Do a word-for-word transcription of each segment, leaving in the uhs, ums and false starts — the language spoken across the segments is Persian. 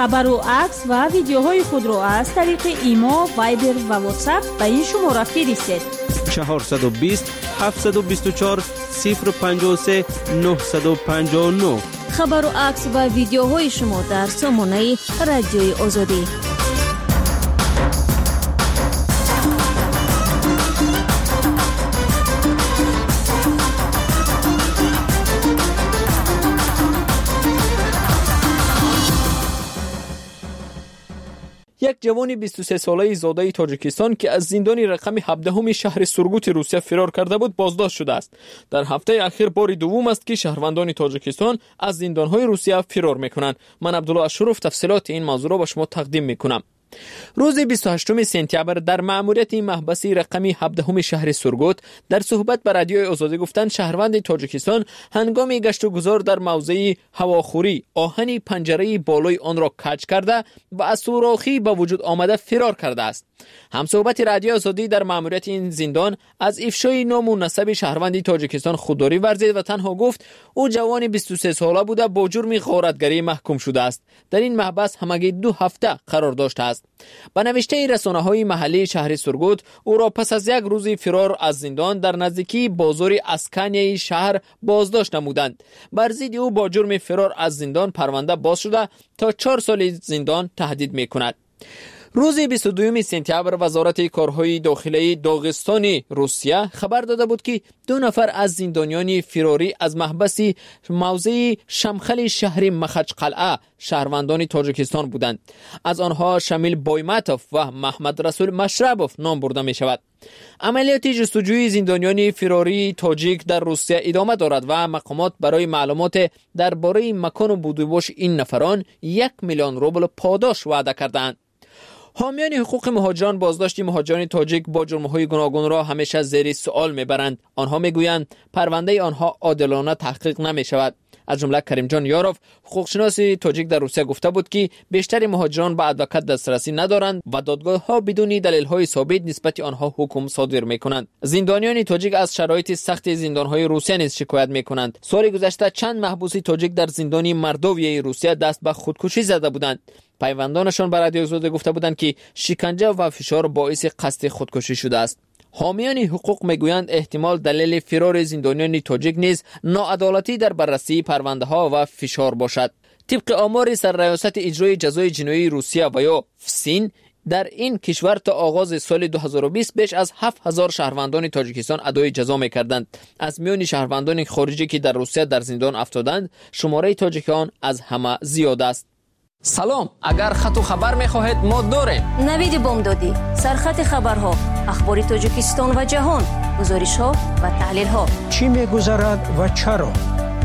خبر و عکس و ویدیوهای خود را از طریق ایما، وایبر و واتساپ به این شماره فرستید. چهارصد و بیست هفتصد و بیست و چهار صفر پنجاه و سه نهصد و پنجاه و نه. خبر و عکس و ویدیوهای شما در سامانه رادیوی آزادی. یک جوان بیست و سه ساله زاده تاجیکستان که از زندان رقم هفده شهر سورگوت روسیه فرار کرده بود بازداشت شده است. در هفته اخیر بار دوم است که شهروندان تاجیکستان از زندان‌های روسیه فرار می‌کنند. من عبدالله اشرف تفصیلات این موضوع را به شما تقدیم می‌کنم. روز بیست و هشتم سپتامبر در مأموریت محبسی رقمی هفده شهر سورگوت در صحبت با رادیوی آزادی گفتند شهروند تاجیکستان هنگام گشت و گذار در موضع هواخوری آهن پنجره بالای آن را کج کرده و از سوراخی به وجود آمده فرار کرده است. همصحبت رادیوی آزادی در مأموریت این زندان از افشای نام و نسب شهروند تاجیکستان خودداری ورزید و تنها گفت او جوان بیست و سه ساله بوده با جرم غارتگری محکوم شده است. در این محبس همگی دو هفته قرار داشته است. با نوشته رسانه‌های محلی شهر سورگوت او را پس از یک روز فرار از زندان در نزدیکی بازار اسکانیای شهر بازداشت نمودند. بر ضد او با جرم فرار از زندان پرونده باز شده تا چهار سال زندان تهدید می‌کند. روز بیست و دوم سپتامبر وزارت کارهای داخلی داغستان روسیه خبر داده بود که دو نفر از زندانیان فراری از محبس موضع شمخل شهر مخچ قلعه شهروندان تاجیکستان بودند. از آنها شامل بایماتوف و محمد رسول مشربوف نام برده می شود. عملیات جستجوی زندانیان فراری تاجیک در روسیه ادامه دارد و مقامات برای معلومات درباره مکان و بودجه این نفران یک میلیون روبل پاداش وعده کردند. حامیان حقوق مهاجران بازداشت مهاجران تاجیک با جرم‌های گوناگون را همیشه زیر سوال می‌برند. آنها می‌گویند پرونده آنها عادلانه تحقیق نمی‌شود. از جمله کریم جان یاروف حقوقشناس تاجیک در روسیه گفته بود که بیشتر مهاجران به ادوکات دسترسی ندارند و دادگاه‌ها بدون دلیل‌های ثابت نسبت آنها حکم صادر می‌کنند. زندانیان تاجیک از شرایط سخت زندان‌های روسیه نیز شکایت می‌کنند. سال گذشته چند محبوس تاجیک در زندان مردویه روسیه دست به خودکشی زده بودند. پیوندانشان به رادیو آزادی گفته بودند که شکنجه و فشار باعث قصد خودکشی شده است. حامیان حقوق میگویند احتمال دلیل فرار زندانیان تاجیک نیز ناعدالتی در بررسی پرونده ها و فشار باشد. طبق آمار سرریاست اجرای جزای جنایی روسیه و یا فسین در این کشور تا آغاز سال دو هزار و بیست بیش از هفت هزار شهروندان تاجیکستان ادای جزا می‌کردند. از میان شهروندان خارجی که در روسیه در زندان افتادند شماره تاجیکان از همه زیاد است. سلام، اگر خط و خبر می‌خواهید ما داریم. نوید بامدادی، سرخط خبرها، اخبار تاجیکستان و جهان، گزارش‌ها و تحلیل‌ها. چی می‌گذرد و چرا؟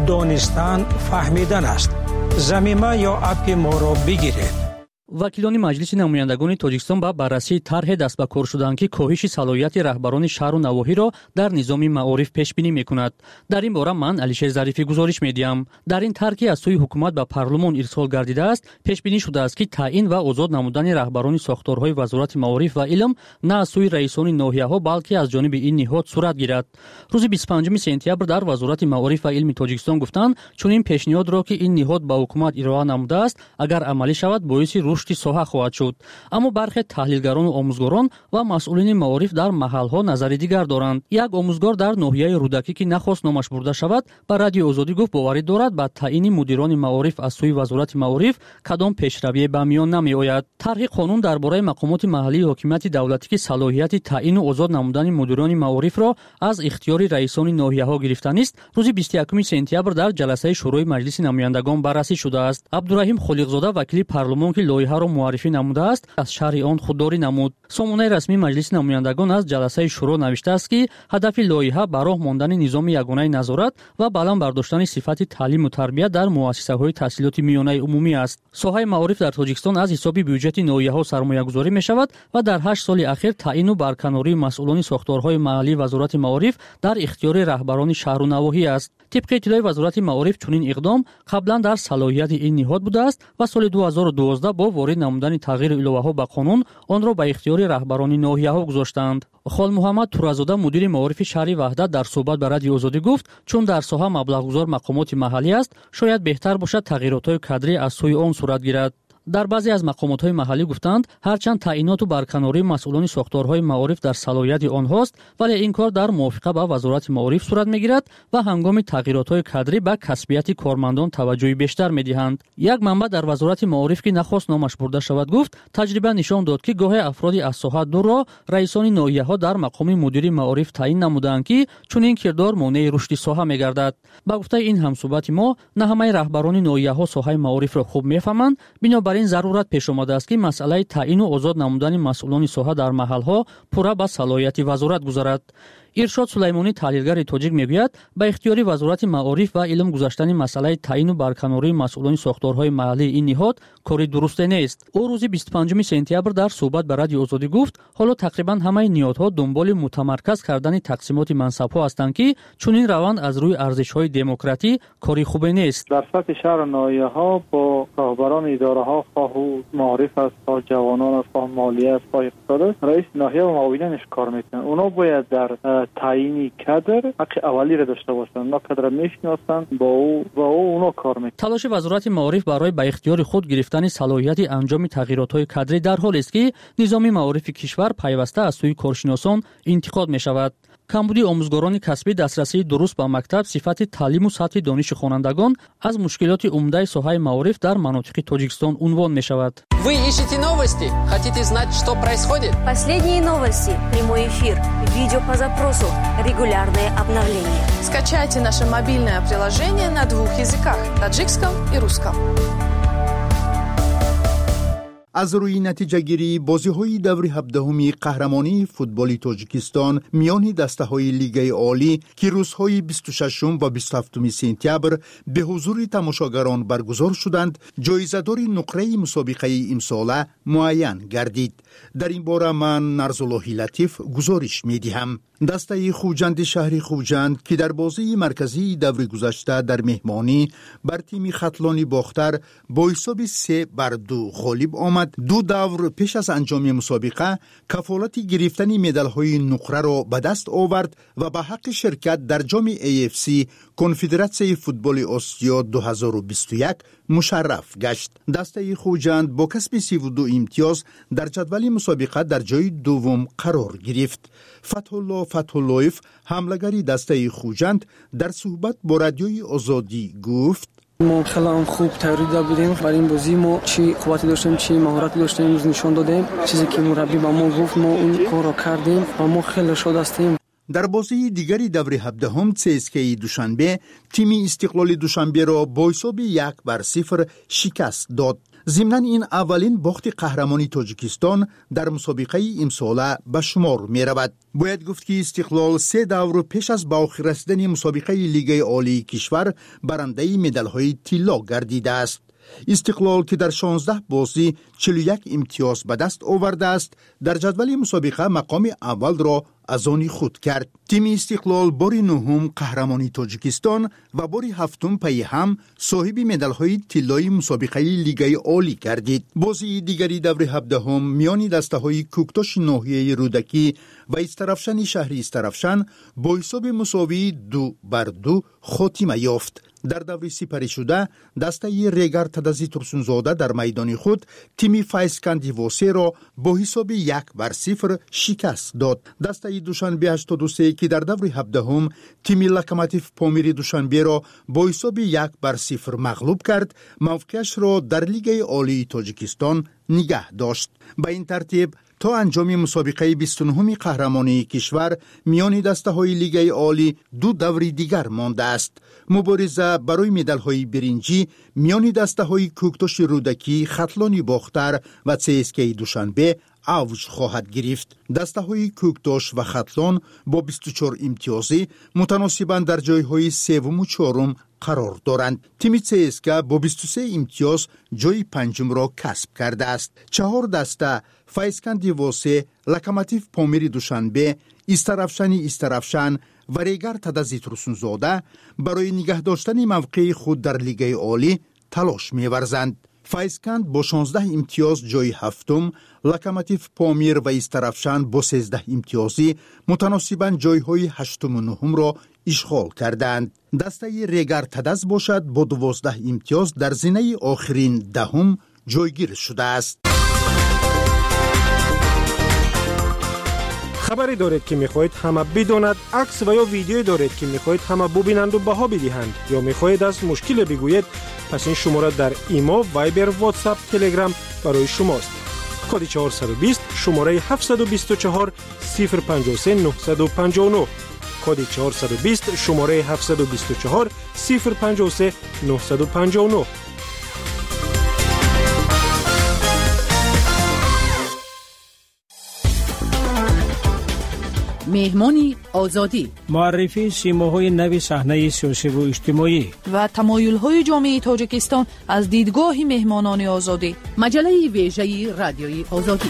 دانستن فهمیدن است. ضمیمه یا اپ ما را بگیرید. وکیلان مجلس نمایندگان تاجیکستان با بررسی طرح دست به کار شدند که کاهش صلاحیت رهبران شهر و نواحی را در نظام معارف پیش بینی می‌کند. در این باره من علیشیر ظریفی گزارش می‌دهم. در این طرح از سوی حکومت به پارلمان ارسال گردیده است، پیش بینی شده است که تعیین و آزاد نمودن رهبران ساختارهای وزارت معارف و علم نه از سوی رئیسان ناحیه‌ها بلکه از جانب این نهاد صورت گیرد. روز بیست و پنجم سپتامبر در وزارت معارف و علم تاجیکستان گفتند چون این پیشنهاد را که این نهاد به حکومت ارائه نموده است اگر عملی شود باعث رشد ساحه خواهد شد. اما برخی تحلیلگران و آموزگاران و مسئولین معارف در محل‌ها نظر دیگر دارند. یک آموزگار در ناحیه رودکی که نخواست نامش برده شود به رادیو آزادی گفت باوری دارد با تعیین مدیران معارف از سوی وزارت معارف کدام پیشروی به میان نمی‌آید. طرح قانون درباره مقامات محلی حاکمیت دولتی که صلاحیت تعیین و آزاد نمودن مدیران معارف را از اختیار رئیسان ناحیه‌ها گرفتن است. روز بیست و یکم سپتامبر در جلسه شورای مجلس نمایندگان بررسی شده است. عبدالرحیم خلیقزاده وکیل پارلمان که لایحه را معرفی نموده است از شرح آن خودداری نمود. سامانه رسمی مجلس نمایندگان از جلسه شورا نوشته است که هدف لایحه برای ماندن نظام یگانه نظارت و بالا برداشتن صفت تعلیم و تربیت در مؤسسه‌های تحصیلاتی میانه عمومی است. ساحه معارف در تاجیکستان از حساب بودجه ناحیه‌ها سرمایه‌گذاری می‌شود و در هشت سال اخیر تعیین و برکناری مسئولان ساختارهای محلی وزارت معارف در اختیار رهبران شهر و نواحی است. طبق اطلاع وزارت معارف چنین اقدام قبلا در صلاحیت این نهاد بوده است و سال دو هزار و دوازده با وارد نمودن تغییر الوه‌ها به قانون آن را به اختیار رهبران ناحیه‌ها گذاشتند. خال محمد تورازاده مدیر معارف شهر وحدت در صحبت با رادیو آزادی گفت چون در ساحه مبلغ گذار مقامات محلی است شاید بهتر باشد تغییرات کادری از سوی آن صورت گیرد. дар баъзе аз мақомотҳои маҳаллӣ гуфтанд, ҳарчанд таъиноту барканории масъулони сохторҳои маориф дар салоҳияти онҳост, вале ин кор дар мувофиқа ба вазорати маориф сурат мегирад ва ҳангоми тағйиротҳои кадрӣ ба касбияти кормандон таваҷҷӯҳи бештар медиҳанд. Як манбаъ дар вазорати маориф ки нахост номаш бурда шавад гуфт, таҷриба нишон дод ки гоҳе афроди аз соҳа дуро раисони ноҳияҳо дар мақоми мудири маориф таъин намуданд ки чунин кирдор монеи рушди соҳа мегардад. ба гуфтаи ин ҳамсӯҳбати мо, на ҳамаи раҳбарони ноҳияҳо соҳаи маорифро хуб мефаҳманд, бинобар ин зарурат пеш омадааст ки масъалаи таъину озод намудани масъулони соҳа дар маҳалҳо пурра ба салоҳияти вазорат гузарад. иршод сулаймонӣ, таҳлилгари тоҷик, мегӯяд, ба ихтиёри вазорати маориф ва илм гузаштани масъалаи таъину барканории масъулони сохторҳои маҳаллии ин ниҳод кори дурусте нест. ӯ рӯзи бисту панҷуми сентябр дар суҳбат ба радиои Озодӣ гуфт, ҳоло тақрибан ҳамаи ниҳодҳо дунболи мутамарказ кардани тақсимоти мансабҳо ҳастанд ки чунин раванд аз рӯи арзишҳои демократӣ кори хубе нест. дар сатҳи шаҳру ноҳияҳо бо роҳбарони идораҳо, хоҳу маориф аст, хоҳ ҷавонон аст, хоҳ молия аст, хоҳ иқтисод аст, раис ноҳия ва муовинанаш кор мекунанд. اونا باید در تعیین کادر حق اولی را داشته باشند. اونا کادر را میشناسند، با او با او اونا کار میکنند. تلاش وزارت معارف برای به اختیار خود گرفتن صلاحیت انجام تغییرات‌های کادری در حالی است که نظام معارف کشور پیوسته از سوی کارشناسان انتقاد می‌شود. کمبودی آموزگاران کسبی دسترسی درست به مکتب، صفت تعلیم و سطح دانش خوانندگان از مشکلات عمده ساحه معارف در مناطق تاجیکستان عنوان می‌شود. Вы ищете новости? Хотите знать, что происходит? Последние новости, прямой эфир, видео по запросу, регулярные обновления. Скачайте наше мобильное приложение на двух языках – таджикском и русском. از روی نتیجه گیری بازی های دور هفدهمی قهرمانی فوتبال تاجیکستان میان دسته های لیگ عالی که روزهای بیست و ششم و بیست و هفتم سپتامبر به حضور تماشاگران برگزار شدند، جایزه‌دار نقره مسابقه امساله معین گردید. در این باره من نرزاللهی لطیف گزارش میدهم. دسته خوجند شهر خوجند که در بازی مرکزی دور گذشته در مهمانی بر تیم خطلانی باختر با حساب سه بر دو غالب آمد، دو دور پیش از انجام مسابقه کفالت گرفتن مدال‌های نقره را به دست آورد و به حق شرکت در جام ای اف سی کنفدراسیون فوتبال آسیا دو هزار و بیست و یک مشرف گشت. دسته خوجند با کسب سی و دو امتیاز در جدول مسابقه در جای دوم قرار گرفت. فتح الله فتح اللهیف، حمله‌گری دسته خوجند، در صحبت با رادیوی آزادی گفت: ما خیلی خوب تیاری بودیم برای این بازی. ما چی قوتی داشتیم، چی مهارتی داشتیم، روز نشان دادیم. چیزی که مربی با ما گفت ما اون کار را کردیم و ما خیلی شاد هستیم. در بازی دیگری دور هفدهم سی اس کی دوشنبه تیم استقلال دوشنبه را با حساب یک بر صفر شکست داد. ضمن این اولین باخت قهرمانی تاجیکستان در مسابقه امساله به شمار می رود. باید گفت که استقلال سه دور پیش از به آخر رسیدن مسابقه لیگ عالی کشور برنده مدال‌های طلا گردیده است. استقلال که در شانزده بازی چهل و یک امتیاز به دست آورده است، در جدول مسابقه مقام اول را از آن خود کرد. تیم استقلال بار نهم قهرمانی تاجیکستان و بار هفتم پی هم صاحب مدال‌های طلایی مسابقه لیگ عالی گردید. بازی دیگری دور هفدهم میان دسته‌های کوکتاش ناحیه رودکی و استرافشان شهر استرافشان با حساب مساوی دو بر دو خاتمه یافت. در دور سپری شده دسته ریگر تدزی ترسونزاده در میدان خود تیم فایسکندی واسه را با حساب یک بر صفر شکست داد. دسته دوشنبه هشتاد و سه که در دور هفدهم تیم لکماتیف پامیر دوشنبه را با حساب یک بر صفر مغلوب کرد، موقعش را در لیگ عالی تاجیکستان نگه داشت. به این ترتیب تا انجام مسابقه بیست و نهم قهرمانی کشور میان دسته‌های لیگ عالی دو دور دیگر مانده است. مبارزه برای مدال‌های برنجی میان دسته‌های کوکتاش رودکی، خطلانی باختر و سی اس کی دوشنبه اوج خواهد گرفت. دسته‌های کوکتاش و خطلان با بیست و چهار امتیازی متناسباً در جایهای سوم و چهارم قرار دارند. تیم سی اس کی با بیست و سه امتیاز جای پنجم را کسب کرده است. چهار دسته فایسکندی واسه، لکماتیف پامیر دوشنبه، استرافشانی استرافشان و ریگر تدزی ترسونزاده برای نگه داشتن موقع خود در لیگ عالی تلاش می‌ورزند. فایسکند با شانزده امتیاز جای هفتم، لکماتیف پامیر و استرافشان با سیزده امتیازی متناسباً جایهای هشتم و نهم را اشغال کردند. دسته ریگر تدز باشد با دوازده امتیاز در زینه آخرین دهم جایگیر شده است. خبری دارید که میخواهید همه بداند، عکس و یا ویدیویی دارید که میخواهید همه ببینند و بها بدهند، یا میخواهید از مشکل بگویید، پس این شماره در ایما، وایبر، واتساپ، تلگرام برای شماست. کد چهارصد و بیست شماره هفتصد و بیست و چهار صفر پنجاه و سه نهصد و پنجاه و نه. کد چهارصد و بیست شماره هفتصد و بیست و چهار صفر پنجاه و سه نهصد و پنجاه و نه. مهمانی آزادی، معرفی سیماهای نوی صحنه سیاسی و اجتماعی و تمایل‌های جامعه تاجیکستان از دیدگاه مهمانان آزادی. مجله ویژه رادیوی آزادی.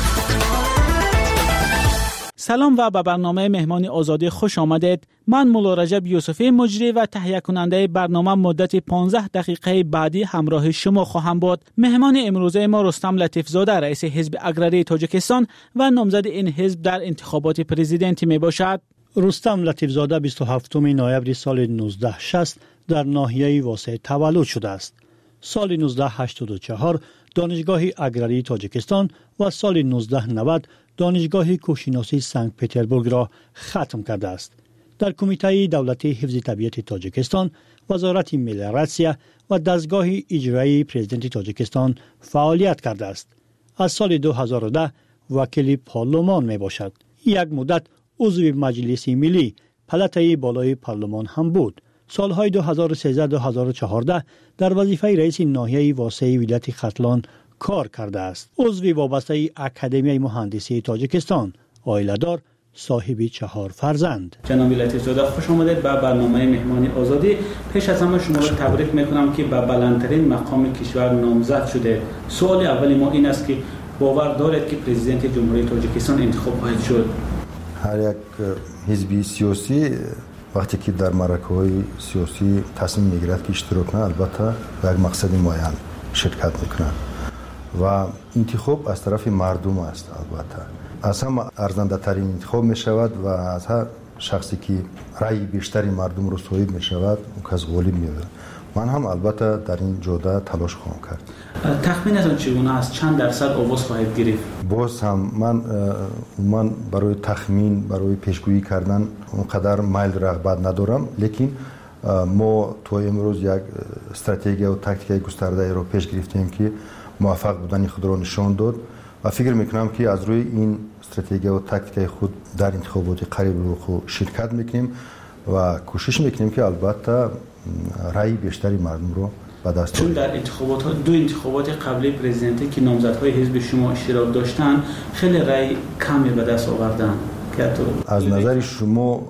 سلام و به برنامه مهمانی آزادی خوش آمدید. من مولا رجب یوسفی مجری و تهیه کننده برنامه مدت پانزده دقیقه بعدی همراه شما خواهم بود. مهمان امروزه ما رستم لطیفزاده رئیس حزب اگرری تاجیکستان و نامزد این حزب در انتخابات پرزیدنتی می باشد. رستم لطیفزاده بیست و هفتم نوامبر سال نوزده شصت در ناحیه واسه تولد شده است. سال نوزده هشتاد و چهار دانشگاه اگرری تاجیکستان و سال نوزده نود دانشگاه کوهشناسی سنت پترزبورگ را ختم کرده است. در کمیته دولتی حفظ طبیعت تاجیکستان، وزارت ملیراسیا و دستگاه اجرایی پرزیدنت تاجیکستان فعالیت کرده است. از سال دو هزار و ده وکیل پارلمان می باشد. یک مدت عضو مجلس ملی پلته بالای پارلمان هم بود. سالهای دو هزار و سیزده تا دو هزار و چهارده در وظیفه رئیس ناحیه واسع ولایت ختلان کار کرده است. عضو وابسته اکادمی مهندسی تاجیکستان، عائله‌دار، صاحب چهار فرزند. جناب لطیفزاده خوش آمدید به برنامه مهمانی آزادی. پیش از همه شما را تبریک میکنم که به بلندترین مقام کشور نامزد شده. سوال اولی ما این است که باور دارید که پرزیدنت جمهوری تاجیکستان انتخاب خواهد شد؟ هر یک حزبی سیاسی وقتی که در معرکه‌های سیاسی تصمیم میگیرد که اشتراک کنه، البته به یک مقصد معین شرکت میکنه و انتخاب از طرف مردم است. البته از هم ارزنده ترین انتخاب می شود و از هر شخصی که رأی بیشتری مردم رو صاحب می شود اون کس غالب می شود. من هم البته در این جوده تلاش خواهم کرد. تخمینتون چگونه است؟ چند درصد آواز خواهید گرفت؟ باز هم من من برای تخمین، برای پیشگویی کردن اونقدر میل رغبت ندارم، لیکن ما تو امروز یک استراتژی و تاکتیک گسترده رو پیش گرفتیم که موفق بودن خود را نشان داد و فکر میکنم که از روی این استراتژی و تاکتیک خود در انتخابات قریب رو خود شرکت میکنیم و کوشش میکنیم که البته رأی بیشتری مردم رو به دست چون در انتخابات دو انتخابات قبلی پرزیدنتی که نامزدهای حزب شما اشتراک داشتن خیلی رأی کمی به دست آوردن. از نظر شما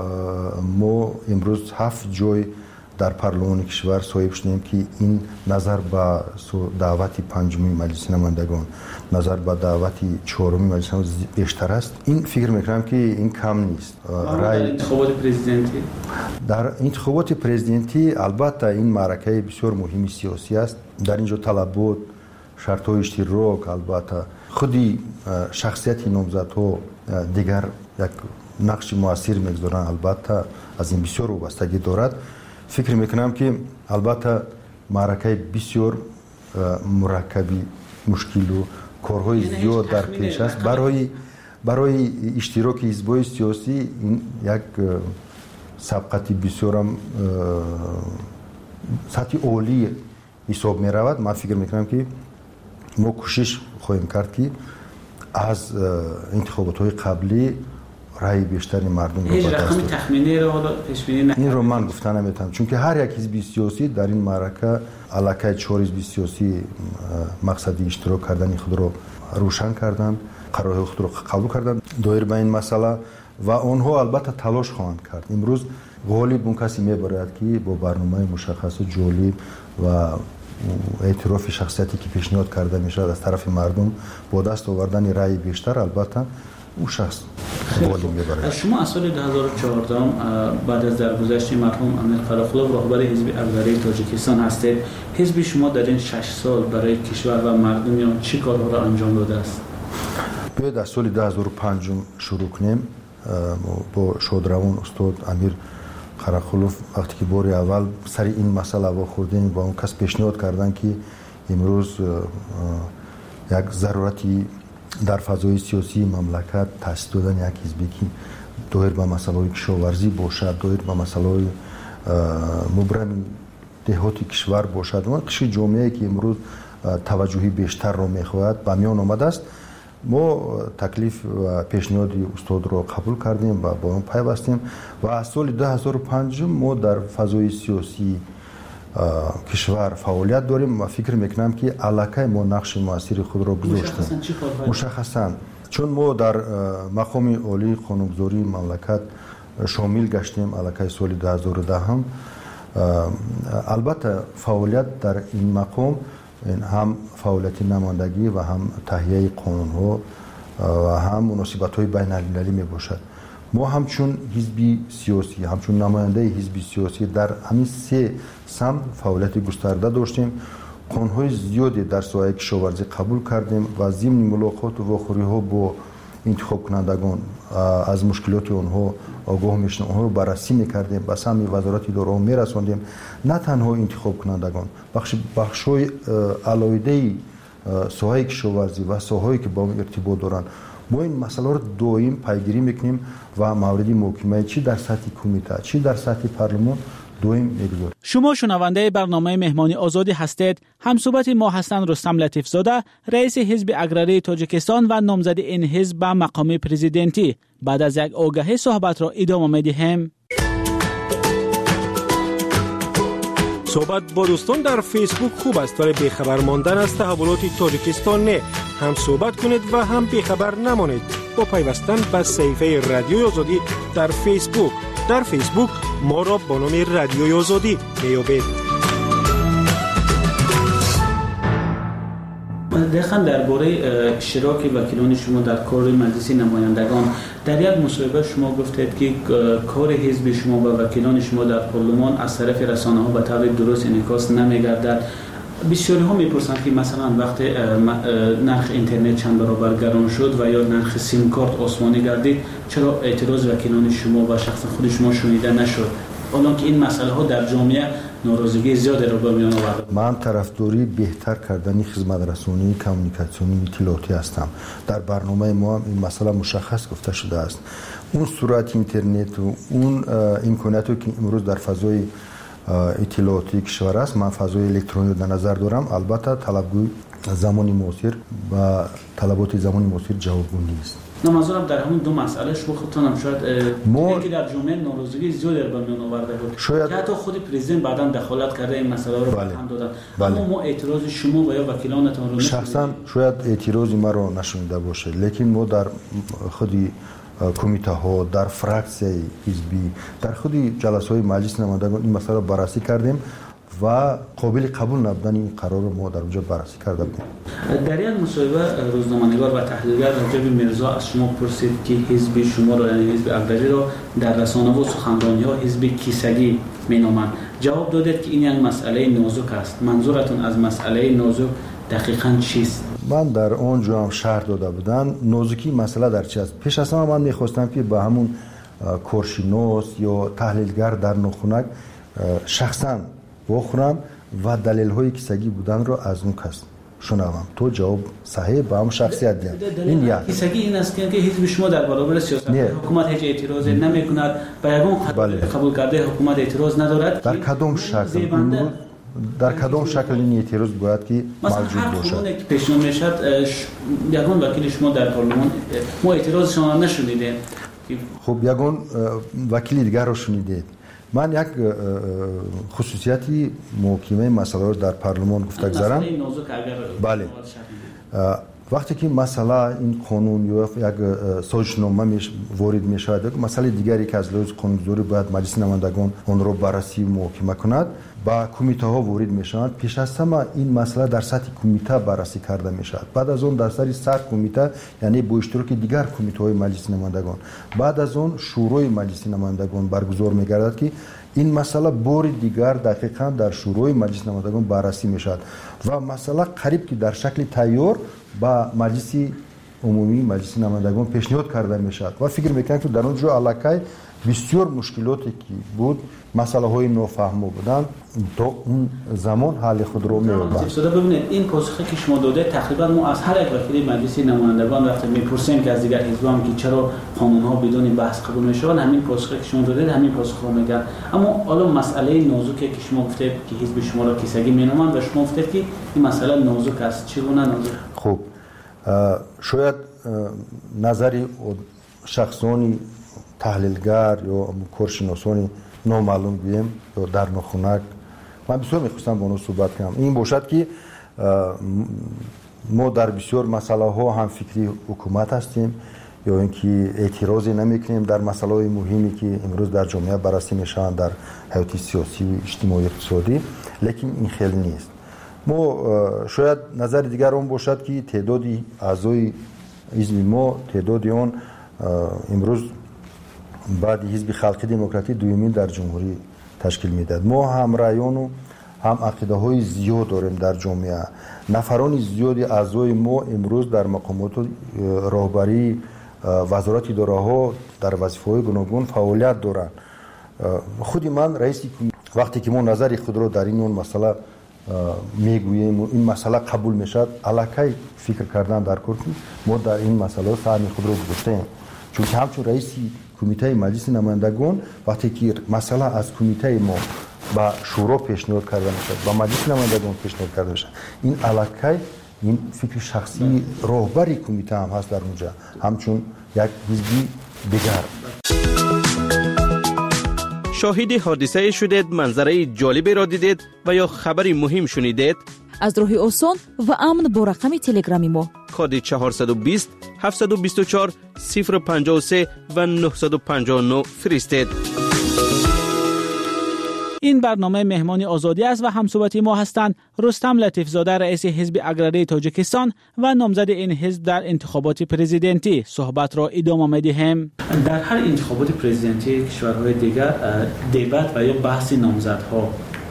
ما امروز هفت جای در پارلمان کشور صاحب شدیم که این نظر به دعوت پنجمی مجلس نمایندگان، نظر به دعوت چهارمی مجلس نمایندگان بیشتر است. این فکر میکنم که این کم نیست. رای در انتخابات پرزیدنتی در انتخابات پرزیدنتی البته این معرکه بسیار مهمی سیاسی است. در اینجا طلبات، شرط‌های اشتراک، البته خودی شخصیت نامزدها دیگر یک نقش موثر میگذارند. البته از این بسیار وابستگی دارد. فکر میکنم که البته معرکه بسیار مرکبی، مشکل و کارهای زیاد در پیش است. برای برای اشتراک حزب‌های سیاسی این یک سبقتی بسیار هم سطح عالی حساب می رود. من فکر میکنم که ما کوشش خواهیم کرد که از انتخابات‌های قبلی رای بیشتری مردم رو هیچ رقم تخمینی رو پیش بینی نکنید. این رو من گفتن نمیتونم، چون که هر یک حزب سیاسی در این معرکه علاقه چهار حزب سیاسی مقصدی اشتراک کردن خود رو روشن کردن، قرارهای خود رو قبول کردن دایر به این مسئله و آنها البته تلاش خواهند کرد. امروز غالب اون کسی میبرد که با برنامه مشخص و جالب و اعتراف شخصیتی که پیشنهاد کرده میشد از طرف مردم با دست آوردن رای بیشتر، البته اون شخص غالب میبرد. شما از سال دو هزار و چهارده بعد از درگذشت مرحوم امیر فراخلو رهبر حزب اگرری تاجیکستان هستید. حزب شما در این شش سال برای کشور و مردم چه کارها را انجام داده است؟ بیاید از سال دو هزار و پنج شروع کنیم. با شادروان استاد امیر فراخلو وقتی که بار اول سر این مسئله وا خوردیم با اون کس پیشنهاد کردن که امروز یک ضرورتی در فضای سیاسی مملکت تأسیس دادن یک حزبی که دایر به مسائل کشاورزی باشد، دایر به مسائل مبرم دهات کشور باشد و قشر جامعه که امروز توجهی بیشتر را میخواهد به میان آمده است. ما تکلیف و پیشنهاد استاد را قبول کردیم و با اون پیوستیم و از سال دو هزار و پنج ما در فضای سیاسی کشور فعالیت داریم و فکر میکنم که علاقه ما نقش موثر خود را گذاشتیم. مشخصا چون ما در مقام عالی قانونگذاری مملکت شامل گشتیم علاقه سال دو هزار و ده هم البته فعالیت در این مقام هم فعالیت نمایندگی و هم تهیه قانون ها و هم مناسبت های بین المللی می باشد. ما همچون حزبی سیاسی، همچون نماینده حزبی سیاسی در همین سه سمت فعالیت گسترده داشتیم. قانون های زیادی در ساحه کشاورزی قبول کردیم و ضمن ملاقات و واخوری ها با انتخاب کنندگان از مشکلات آنها آگاه میشدیم، آنها رو بررسی میکردیم، به سمت وزارت اداره ها میرساندیم. نه تنها انتخاب کنندگان، بخش بخشای علایده ساحه کشاورزی و ساحه‌ای که با اون ارتباط دارن ما این مسئله رو دائم پیگیری میکنیم و موردی محاکمه چی در سطح کمیته چی در سطح پارلمان دائم میگذاریم. شما شنونده برنامه مهمانی آزادی هستید. همصحبت ما هستند رستم لطیف زاده، رئیس حزب اگراری تاجیکستان و نامزد این حزب به مقام پرزیدنتی. بعد از یک آگهی صحبت را ادامه میدیم. صحبت با دوستان در فیسبوک خوب است ولی بیخبر ماندن از تحولات تاجیکستان نه. هم صحبت کنید و هم بیخبر نمانید با پیوستن به صفحه رادیوی آزادی در فیسبوک. در فیسبوک ما را با نام رادیوی آزادی میابید. دقیقاً درباره اشتراک وکیلان شما در کار مجلس نمایندگان در یک مصاحبه شما گفتید که کار حزب شما و وکیلان شما در پارلمان از طرف رسانه‌ها به طور درست انعکاس نمی‌گردد. بسیاری ها میپرسند که مثلا وقتی نرخ اینترنت چند برابر گران شد و یا نرخ سیم کارت آسمانی گردید چرا اعتراض وکیلان شما و شخص خود شما شنیده نشد؟ حالا که این مسئله ها در جامعه ناراضگی زیادی را به میان آورده. من طرفداری بهتر کردن خدمت رسانی کمیونیکاسیونی اطلاعاتی هستم. در برنامه ما هم این مسئله مشخص گفته شده است. اون سرعت اینترنت و اون امکاناتی که امروز در فضای اطلاعاتی کشور است من فضای الکترونیک در نظر دارم. البته طلبگوی زمانی معاصر و طلبات زمانی معاصر جوابگو نیست. منظورم در همون دو مسئله شما خودتان هم شاید ما که در جامعه ناراضگی زیادی به میان آورده بود شاید که حتی خود پرزیدنت بعداً دخالت کرده این مسئله رو بله. هم دادن. بله. اما ما اعتراض شما و یا وکیلانتان رو شخصا شاید اعتراض ما رو نشونده باشه لیکن ما در خودی کمیته ها در فرکسیه حزبی در خودی جلسه های مجلس نمایندگان این مسئله رو بررسی کردیم و قابل قبول نبودن این قرار رو ما در اونجا بررسی کرده بودیم. در یک مصاحبه روزنامه‌نگار و تحلیلگر رجب میرزا از شما پرسید که حزب شما را یعنی حزب اگراری را در رسانه و سخنرانی‌ها حزب کیسگی مینامند. جواب دادید که این یک مسئله نازک است. منظورتون از مسئله نازک دقیقاً چیست؟ من در اونجا هم شرح داده بودن نازکی مسئله در چی است. پیش از همه من می‌خواستم که به همون کارشناس یا تحلیلگر در نخونک شخصاً بخورم و دلیل های کیسگی بودن رو از اون کس شنوم تو جواب صحیح با هم شخصیت دیم. این یک کیسگی این است که حزب شما در برابر سیاست حکومت هیچ اعتراض نمی کند و یگان قبول کرده حکومت اعتراض ندارد در کدام شکل در کدام شکل این اعتراض باید که موجود باشد؟ مثلا که پیشنهاد میشد یگان وکیل شما در پارلمان ما اعتراض شما نشنیدیم. خب یگان وکیل دیگر رو شنیدید. من یک خصوصیتی محاکمه مسئله رو در پارلمان گفته گذارم. بله. وقتی که مسئله این قانون یا یک سازشنامه وارد می شود، مسئله دیگری که از لحاظ قانونگذاری باید مجلس نمایندگان آن را بررسی محاکمه کند، با کمیته ها وارد می شوند. پیش از همه این مسئله در سطح کمیته بررسی کرده می شود. بعد از آن در سطح سر کمیته یعنی با اشتراک دیگر کمیته های مجلس نمایندگان، بعد از آن شورای مجلس نمایندگان برگزار می گردد که این مسئله بار دیگر دقیقاً در شورای مجلس نمایندگان بررسی می شود و مسئله قریب که در شکل تیار با مجلس عمومی مجلس نمایندگان پیشنهاد کرده میشد و فکر میکنم که در اونجا علاقه بسیار مشکلاتی که بود، مسئله های نافهمو بودن، تا اون زمان حل خود رو می‌یابد. استاد ببینید این پاسخی که شما داده تقریبا ما از هر یک وکیل مجلس نمایندگان وقتی میپرسیم که از دیگر حزب‌ها که چرا قانون‌ها بدون بحث قبول میشوند، همین پاسخی که شما دادید همین پاسخ رو میگن. اما حالا مسئله نازکی که شما گفتید که حزب شما را کیسگی مینامند و شما گفتید که این مسئله نازک است، چگونه نازک؟ خب شاید نظری شخصانی تحلیلگر یا کارشناسانی نامعلوم بیم یا در نخونک، من بسیار میخواستم با اونو صحبت کنم. این باشد که ما در بسیار مسئله ها هم فکری حکومت هستیم یا اینکه اعتراضی نمیکنیم در مسئله های مهمی که امروز در جامعه بررسی میشن در حیات سیاسی و اجتماعی اقتصادی، لیکن این خیلی نیست. ما شاید نظر دیگر اون باشد که تعدادی اعضای حزب ما تعدادی اون امروز بعد حزب خلق دموکراتی دومین در جمهوری تشکیل میداد. ما هم رایان و هم عقیده های زیاد داریم در جامعه. نفران زیادی اعضای ما امروز در مقامات راهبری وزارت اداره ها در وظیفه های گوناگون فعالیت دارند. خودی من رئیس وقتی که ما نظر خود را در این اون مسئله میگوییم و این مسئله قبول میشد، علاقه فکر کردن در کار کنیم، ما در این مسئله سهم خود را گذاشتیم. چون که همچون رئیس کمیته مجلس نمایندگان وقتی که مسئله از کمیته ما با شورا پیشنهاد کرده میشد، با مجلس نمایندگان پیشنهاد کرده میشد، این علاقه این فکر شخصی راهبری کمیته هم هست در اونجا، همچون یک حزبی دیگر. شاهد حادثه شدید، منظره جالبی را دیدید و یا خبری مهم شنیدید؟ از راه آسان و امن با رقم تلگرامی ما کد چهارصد و بیست هفتصد و بیست و چهار صفر پنجاه و سه و نهصد و پنجاه و نه فرستید. این برنامه مهمان آزادی است و همصحبتی ما هستند رستم لطیفزاده رئیس حزب اگراری تاجیکستان و نامزد این حزب در انتخابات پرزیدنتی. صحبت را ادامه می‌دهیم. در هر انتخابات پرزیدنتی کشورهای دیگر دیبات و یا بحث نامزدها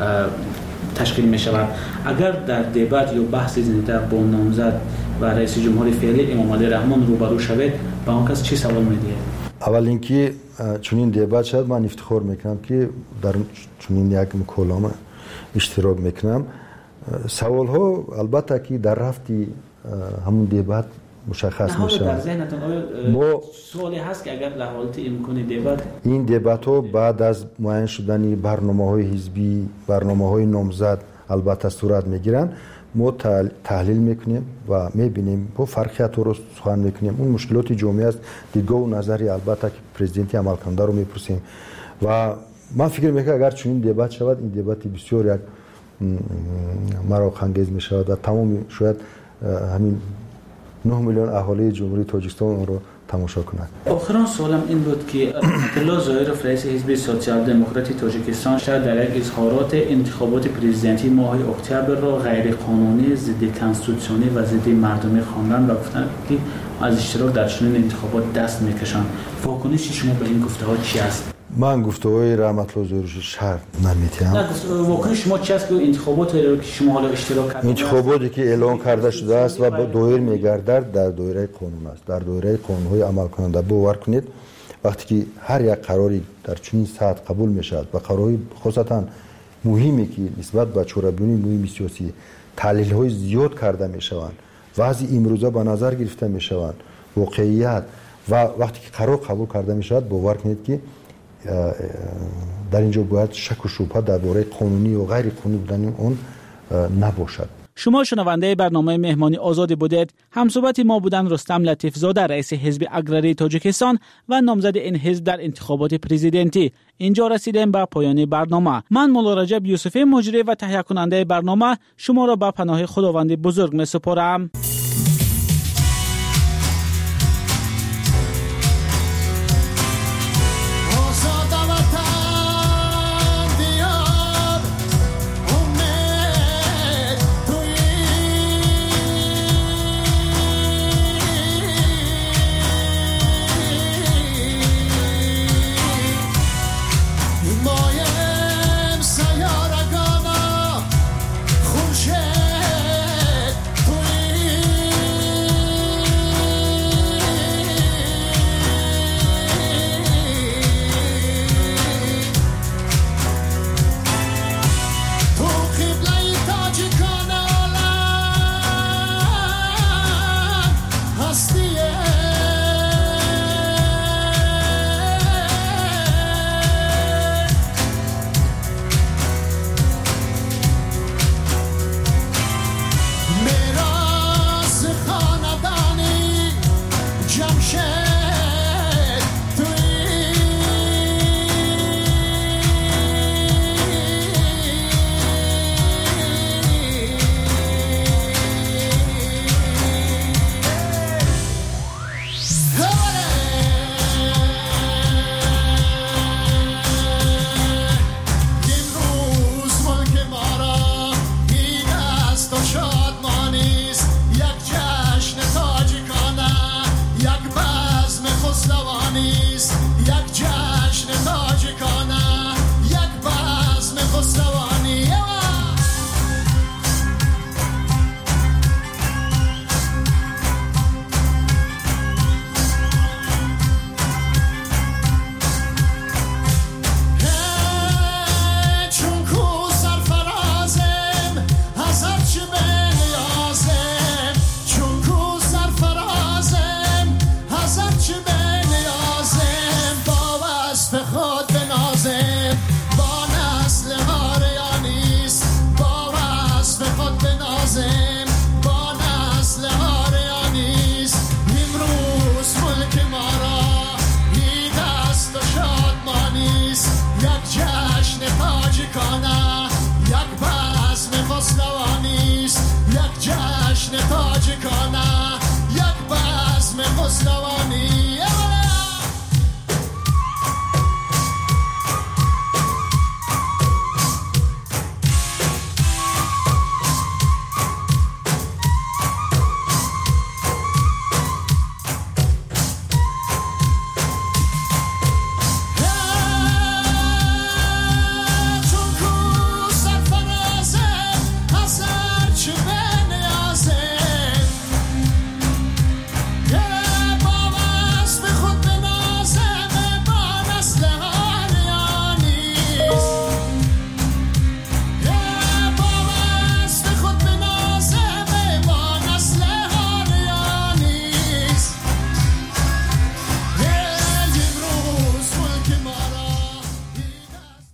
تشکیل می شود. اگر در دیبات یا بحث زنده با نامزد و رئیس جمهور فعلی امام علی رحمان روبرو شوید، به آن کس چی سوال می‌دهید؟ اول اینکه چنین دیبات شد، من افتخار میکنم که در چنین یک مکالمه اشتراک میکنم. سوال ها البته که در رفتی همون دیبات مشخص میشه. در ذهنتون آیا سوالی هست که اگر در حالت امکان دیبات این دیبات ها بعد از معین شدن برنامه های حزبی، برنامه های نامزد البته صورت میگیرن، ما تحلیل میکنیم و میبینیم با فرقیت رو سخن میکنیم. اون مشکلات جامعه است، دیدگاه و نظری البته که پرزیدنتی عمل کننده رو میپرسیم و من فکر میکنم اگر چنین دیبات شود، این دیبات بسیار یک مراق انگیز میشود و تمام شاید همین نه میلیون اهالی جمهوری تاجیکستان اون رو تماشا کنند. آخرین سوالم این بود که عبدالله ظاهرов رئیس حزب سوسیال دموکراتی تاجیکستان شاید در یک اظهارات انتخابات پرزیدنتی ماه اکتبر را غیر قانونی، ضد کنستیتوسیونی و ضد مردمی خواندن و گفتن که از اشتراک در چنین انتخابات دست میکشند. واکنش شما به این گفته‌ها چی است؟ من گفته‌های رحمت الله ظاهری شرط نمی‌تونم. واکنش شما چی است که انتخابات رو که شما حالا اشتراک کردید؟ انتخاباتی که اعلان کرده شده است و با دایر می‌گردد در دایره قانون است، در دایره قانون‌های عمل کننده. باور کنید وقتی که هر یک قراری در چنین سطح قبول می‌شود و قرارهای خاصتا مهمی که نسبت به چاره‌بینی مهم سیاسی تحلیل‌های زیاد کرده می‌شوند، وضع امروزه به نظر گرفته می‌شوند، واقعیت و وقتی که قرار قبول کرده می‌شود، باور کنید که در اینجا باید شک و شبهه درباره قانونی و غیر قانونی بودن اون نباشد. شما شنونده برنامه مهمانی آزادی بودید. همصحبت ما بودن رستم لطیفزاده رئیس حزب اگراری تاجیکستان و نامزد این حزب در انتخابات پرزیدنتی. اینجا رسیدیم به پایان برنامه. من مولا رجب یوسفی مجری و تهیه کننده برنامه شما را به پناه خداوند بزرگ می سپارم.